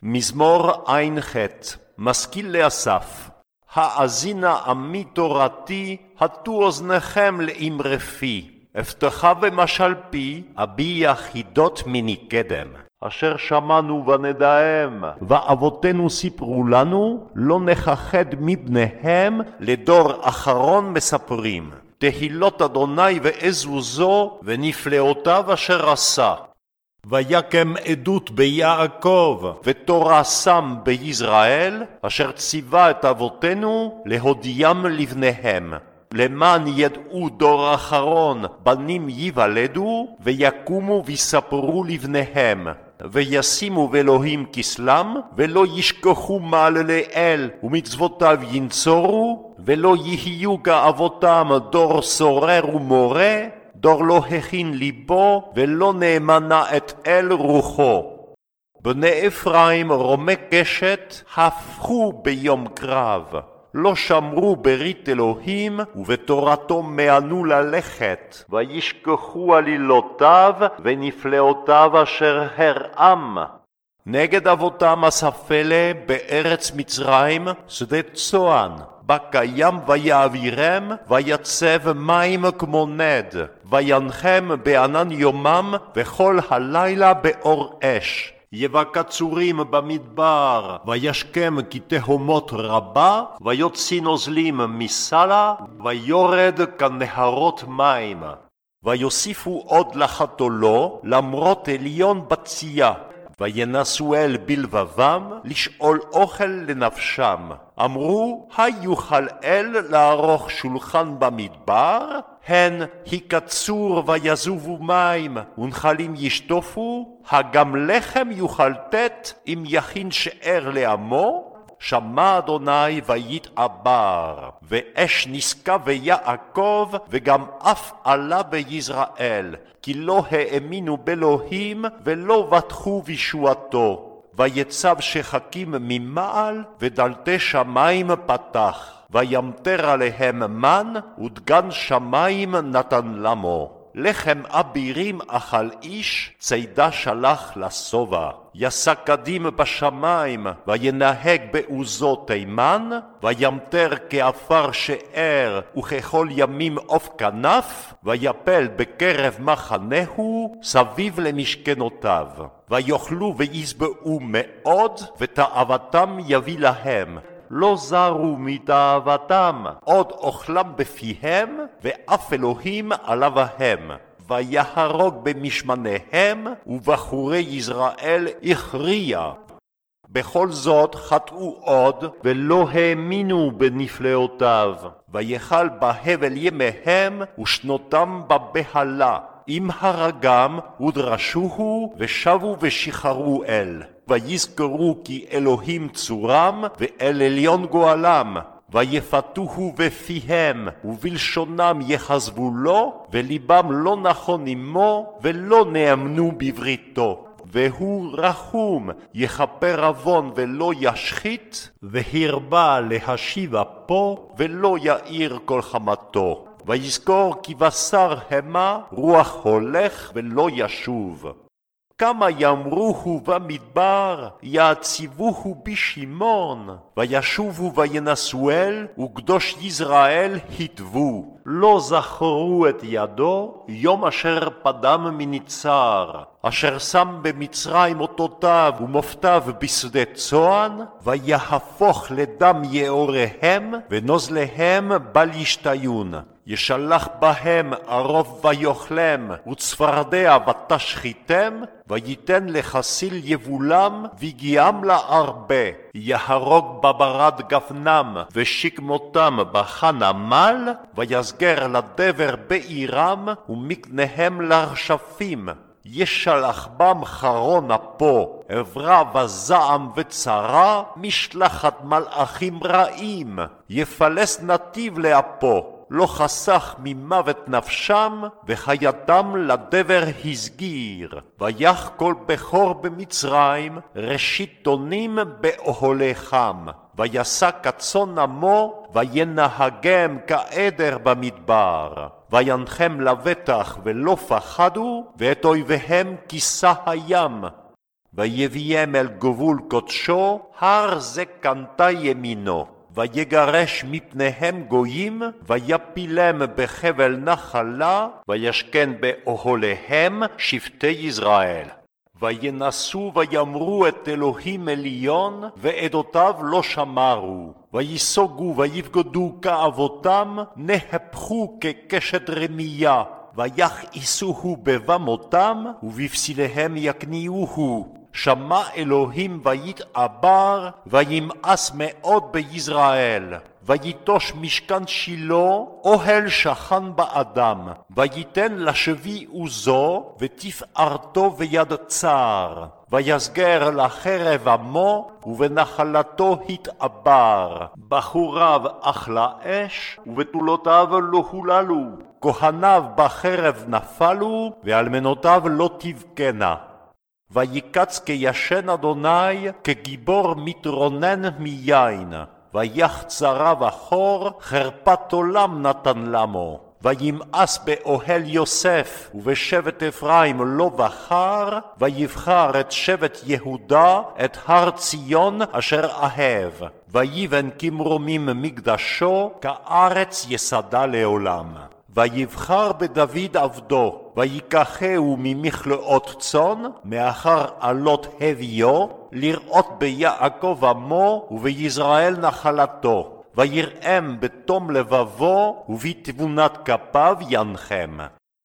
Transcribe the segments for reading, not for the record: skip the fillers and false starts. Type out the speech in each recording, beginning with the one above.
מזמור ע"ח. משכיל לאסף. האזינה עמי תורתי, הטו אוזניכם לאמרי פי. הבטחה ומשל פי, אביע חידות מני קדם. אשר שמענו ונדעם, ואבותינו סיפרו לנו, לא נכחד מבניהם, לדור אחרון מספרים. תהילות אדוני ועזוזו, ונפלאותיו אשר עשה. ויקם עדות ביעקב, ותורה שם ביזרעאל, אשר ציווה את אבותינו להודיעם לבניהם. למען ידעו דור אחרון, בנים ייוולדו, ויקומו ויספרו לבניהם. וישימו באלוהים כסלם, ולא ישכחו מעללי אל, ומצוותיו ינצורו, ולא יהיו כאבותם דור סורר ומורה, דור לא הכין ליבו, ולא נאמנה את אל רוחו. בני אפרים רומי קשת, הפכו ביום קרב. לא שמרו ברית אלוהים, ובתורתו מענו ללכת. וישכחו עלילותיו, ונפלאותיו אשר הרעם. נגד אבותם אספלה בארץ מצרים, שדה צוען. בקיים ויעבירם, ויצב מים כמו נד. וינחם בענן יומם, וכל הלילה באור אש. יבקע צורים במדבר, וישכם כתהומות רבה, ויוציא נוזלים מסלה, ויורד כנהרות מים. ויוסיפו עוד לחתולו, למרות עליון בצייה. וינסו אל בלבבם, לשאול אוכל לנפשם. אמרו, היוכל אל לערוך שולחן במדבר? הן יקצור ויזובו מים, ונחלים ישטופו, הגם לחם יוכל תת, אם יכין שאר לעמו? שמע אדוני ויתעבר, ואש נסקה ביעקב, וגם אף עלה ביזרעאל, כי לא האמינו באלוהים, ולא בטחו בישועתו. ויצב שחקים ממעל, ודלתי שמים פתח. וימטר עליהם מן, ודגן שמים נתן למו. לחם אבירים אכל איש, צידה שלח לשובע. יסע קדים בשמיים, וינהג בעוזו תימן, וימטר כעפר שאר, וככל ימים עוף כנף, ויפל בקרב מחנהו, סביב למשכנותיו. ויאכלו וישבעו מאוד, ותאוותם יביא להם. לא זרו מתאוותם, עוד אוכלם בפיהם, ואף אלוהים עליהם. ויהרוג במשמניהם, ובחורי ישראל הכריע. בכל זאת חטאו עוד, ולא האמינו בנפלאותיו. ויחל בהבל ימיהם, ושנותם בבהלה. אם הרגם, ודרשוהו, ושבו ושחררו אל. ויזכרו כי אלוהים צורם, ואל עליון גואלם. ויפתוהו בפיהם, ובלשונם יחזבו לו, וליבם לא נכון עמו, ולא נאמנו בבריתו. והוא רחום, יכפר עוון ולא ישחית, והרבה להשיב אפו, ולא יאיר כל חמתו. ויזכור כי בשר המה, רוח הולך ולא ישוב. כמה יאמרוהו במדבר, יעציבוהו בשמעון, וישובו וינסו אל, וקדוש יזרעאל התוו. לא זכרו את ידו, יום אשר פדם מניצר, אשר שם במצרים אותותיו ומופתיו בשדה צוען, ויהפוך לדם יאוריהם, ונוזליהם בל ישתיון. ישלח בהם ערוב ויאכלם, וצפרדע ותשחיתם, ויתן לחסיל יבולם, ויגיעם להרבה. יהרוג בברד גפנם, ושכמותם בחנמל, ויסגר לדבר בעירם, ומקניהם לרשפים. ישלח בם חרון אפו, עברה וזעם וצרה, משלחת מלאכים רעים. יפלס נתיב לאפו, לא חסך ממוות נפשם, וחייתם לדבר הסגיר. ויח כל בכור במצרים, ראשית תונים באוהלי חם. ויסע כצאן עמו, וינהגם כעדר במדבר. וינחם לבטח ולא פחדו, ואת אויביהם כיסה הים. ויביאם אל גבול קודשו, הר זה קנתה ימינו. ויגרש מפניהם גויים, ויפילם בחבל נחלה, וישכן באוהליהם שבטי ישראל. וינסו ויאמרו את אלוהים עליון, ועדותיו לא שמרו. ויסוגו ויבגדו כאבותם, נהפכו כקשת רמייה. ויכעסוהו בבמותם, ובפסיליהם יקניעוהו. שמע אלוהים ויתעבר, וימאס מאוד ביזרעאל. ויטוש משכן שילה, אוהל שכן באדם. ויתן לשבי עוזו, ותפארתו ביד צר. ויסגר לחרב עמו, ובנחלתו התעבר. בחוריו אכלה אש, ובתולותיו לא הוללו. כהניו בחרב נפלו, ואלמנותיו לא תבכנה. ויקץ כישן אדוני, כגיבור מתרונן מיין. ויחצרה וחור, חרפת עולם נתן למו. וימאס באוהל יוסף, ובשבט אפרים לא בחר, ויבחר את שבט יהודה, את הר ציון אשר אהב. ויבן כמרומים מקדשו, כארץ יסדה לעולם. ויבחר בדוד עבדו, ויקחהו ממכלאות צאן, מאחר עלות הביו, לראות ביעקב עמו, וביזרעאל נחלתו. ויראם בתום לבבו, ובתבונת כפיו ינחם.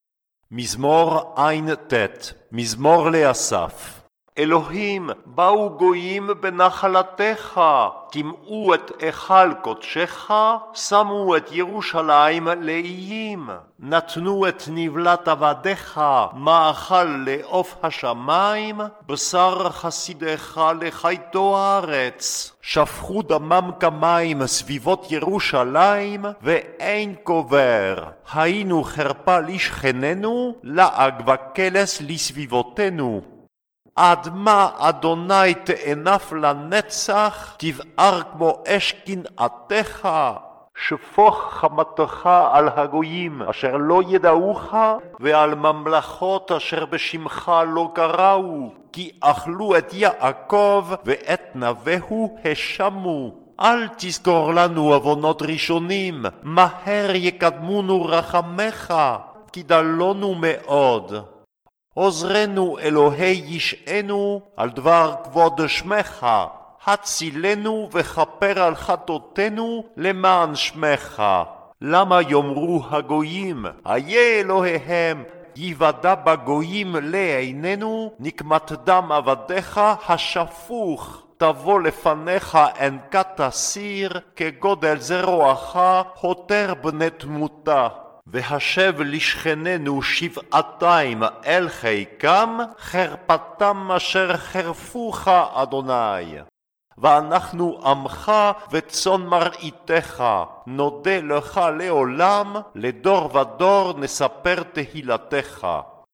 מזמור ע"ט, מזמור לאסף. אלוהים, באו גויים בנחלתך, טימאו את היכל קודשך, שמו את ירושלים לאיים, נתנו את נבלת עבדיך, מאכל לעוף השמיים, בשר חסידך לחייתו הארץ. שפכו דמם כמים סביבות ירושלים, ואין קובר. היינו חרפה לשכננו, לעג וקלס לסביבותינו. עד מה אדוני תאנף לנצח, תבער כמו אש קנאתך. שפוך חמתך על הגויים אשר לא ידעוך, ועל ממלכות אשר בשמך לא קראו. כי אכלו את יעקב ואת נביהו השמו. אל תזכור לנו עוונות ראשונים, מהר יקדמונו רחמך, כי דלונו מאוד. עוזרנו אלוהי ישענו על דבר כבוד שמך, הצילנו וכפר על חטאותינו למען שמך. למה יאמרו הגויים, היה אלוהיהם, יוודע בגויים לעינינו, נקמת דם עבדיך השפוך. תבוא לפניך אנקת הסיר, כגודל זרועך הותר בני תמותה. והשב לשכננו שבעתיים אל חיקם, חרפתם אשר חרפוך אדוני. ואנחנו עמך וצאן מרעיתך, נודה לך לעולם, לדור ודור נספר תהילתך.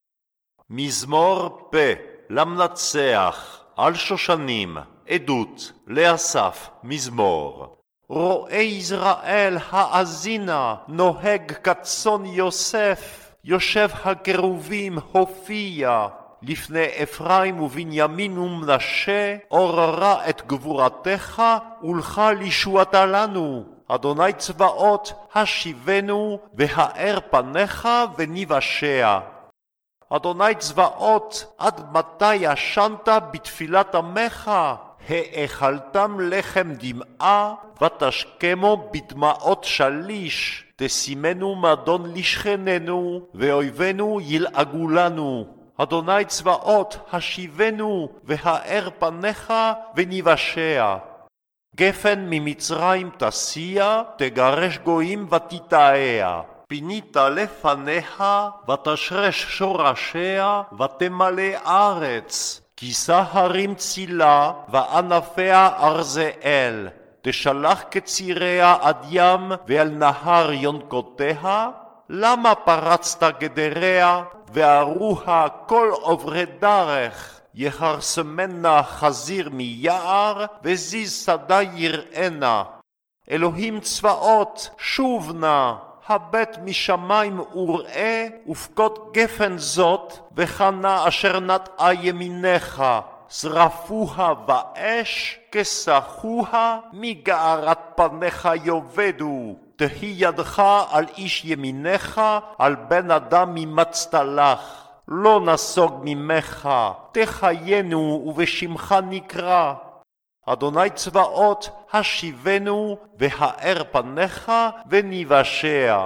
מזמור פ, למנצח, על שושנים, עדות, לאסף, מזמור. רואה ישראל האזינה, נוהג כצאן יוסף, יושב הקרובים הופיע. לפני אפרים ובנימין ומנשה, עוררה את גבורתך, ולך לישועת לנו. אדוני צבאות, השיבנו, והאר פניך ונבשע. אדוני צבאות, עד מתי ישנת בתפילת עמך? האכלתם לחם דמעה, ותשכמו בדמעות שליש. תשימנו מדון לשכננו, ואויבינו ילעגו לנו. אדוני צבאות, השיבנו, והאר פניך ונבשע. גפן ממצרים תסיע, תגרש גויים ותטעיה. פינית לפניה, ותשרש שורשיה, ותמלא ארץ. כיסה הרים צילה, וענפיה ארזאל. תשלח קציריה עד ים, ואל נהר יונקותיה. למה פרצת גדריה, וארוה כל עוברי דרך? יחרסמנה חזיר מיער, וזיז שדה יראנה. אלוהים צבאות, שוב נא. הבט משמיים וראה, ופקוד גפן זאת, וחנה אשר נטעה ימינך. שרפוה באש, כסחוה, מגערת פניך יאבדו. תהי ידך על איש ימינך, על בן אדם ממצת לך. לא נסוג ממך, תחיינו ובשמך נקרא. אדוני צבאות, השיבנו, והאר פניך, וניוושע.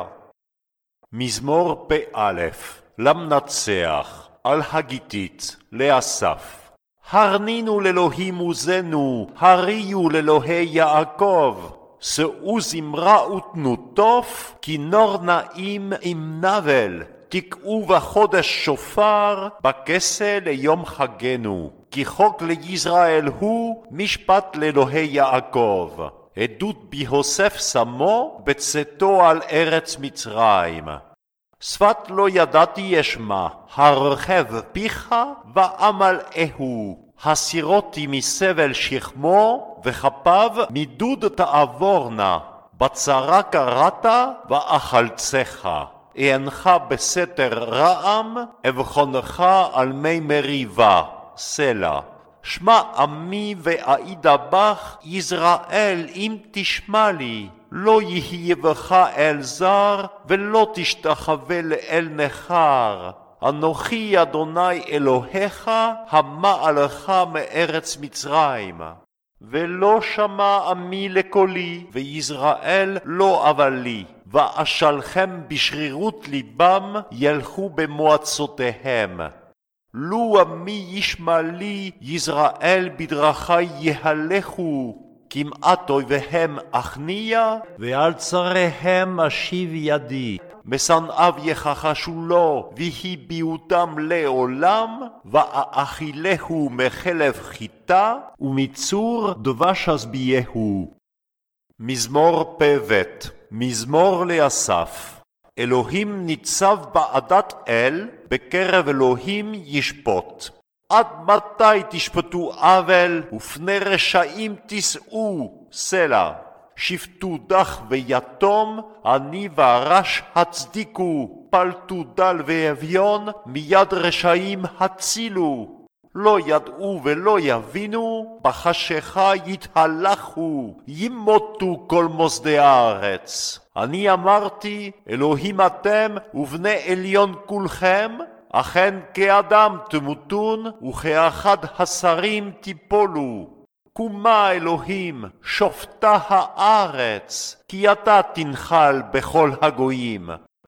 מזמור פ"א, למנצח, על הגיתית, לאסף. הרנינו לאלוהים עוזנו, הריו לאלוהי יעקב. שאו זמרה ותנו תוף, כינור נעים עם נבל. תקעו בחודש שופר, בכסה ליום חגנו. כי חוק לישראל הוא, משפט לאלוהי יעקב. עדות ביוסף שמו, בצאתו על ארץ מצרים. שפת לא ידעתי ישמע, הרחב פיך ואמלאהו. הסירותי מסבל שכמו, וכפיו מדוד תעבורנה. בצרה קראת ואחלצך. אענך בסתר רעם, אבחונך על מי מריבה. סלע. שמע עמי ואעידה בך, ישראל אם תשמע לי. לא יהיה בך אל זר, ולא תשתחווה לאל נכר. אנוכי אדוני אלוהיך, המעלך מארץ מצרים. ולא שמע עמי לקולי, וישראל לא אבלי. ואשלכם בשרירות ליבם, ילכו במועצותיהם. לו עמי ישמע לי, ישראל בדרכי יהלכו. כמעט אויביהם אכניע, ועל צריהם אשיב ידי. משנאיו יכחשו לו, והביאותם לעולם, ואאכילהו מחלב חיטה, ומצור דבש אזביהו. מזמור פ"ב, מזמור לאסף. אלוהים ניצב בעדת אל, בקרב אלוהים ישפוט. עד מתי תשפטו עוול, ופני רשעים תישאו, סלע. שפטו דח ויתום, עני ורש הצדיקו. פלטו דל ואביון, מיד רשעים הצילו. לא ידעו ולא יבינו, בחשיכה יתהלכו, ימותו כל מוסדי הארץ. אני אמרתי, אלוהים אתם ובני עליון כולכם, אכן כאדם תמותון, וכאחד השרים תיפולו. קומה אלוהים, שופטה הארץ, כי אתה תנחל בכל הגויים.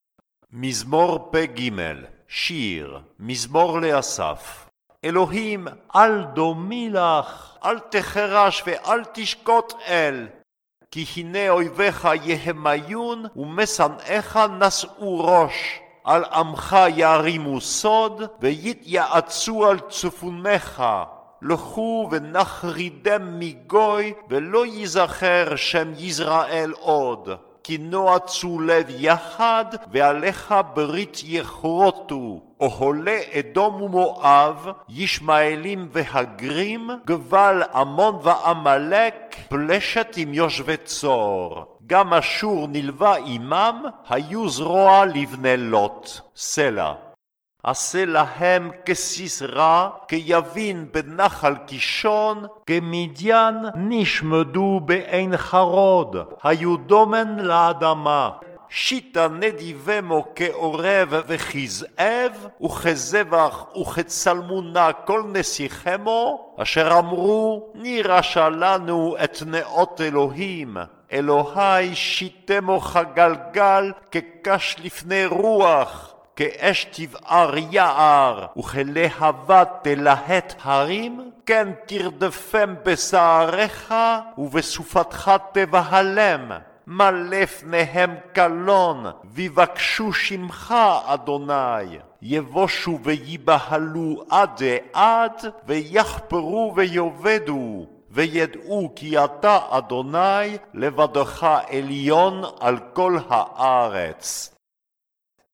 מזמור פ"ג, שיר, מזמור לאסף. אלוהים, אל דומי לך, אל תחרש ואל תשקוט אל. כי הנה אויביך יהמיון, ומשנאיך נשאו ראש. על עמך ירימו סוד, ויתייעצו על צפוניך. לכו ונחרידם מגוי, ולא ייזכר שם ישראל עוד. כי נועצו לב יחד, ועליך ברית יכרותו. אוהלי אדום ומואב, ישמעאלים והגרים, גבל עמון ועמלק, פלשת עם יושבי צור. גם אשור נלווה עמם, היו זרוע לבני לוט. סלע. עשה להם כסיסרא, כיבין בנחל קישון, כמדיין נשמדו בעין חרוד, היו דומן לאדמה. שיטה נדיבמו כעורב וכזאב, וכזבח וכצלמונה כל נסיכמו, אשר אמרו, נירשה לנו את נאות אלוהים. אלוהי שיתמו כגלגל, כקש לפני רוח. כאש תבער יער, וכלהבה תלהט הרים, כן תרדפם בשעריך, ובסופתך תבהלם. מלא פניהם קלון, ויבקשו שמך, אדוני. יבושו ויבהלו עד עד, ויחפרו ויאבדו. וידעו כי אתה, אדוני, לבדך עליון על כל הארץ.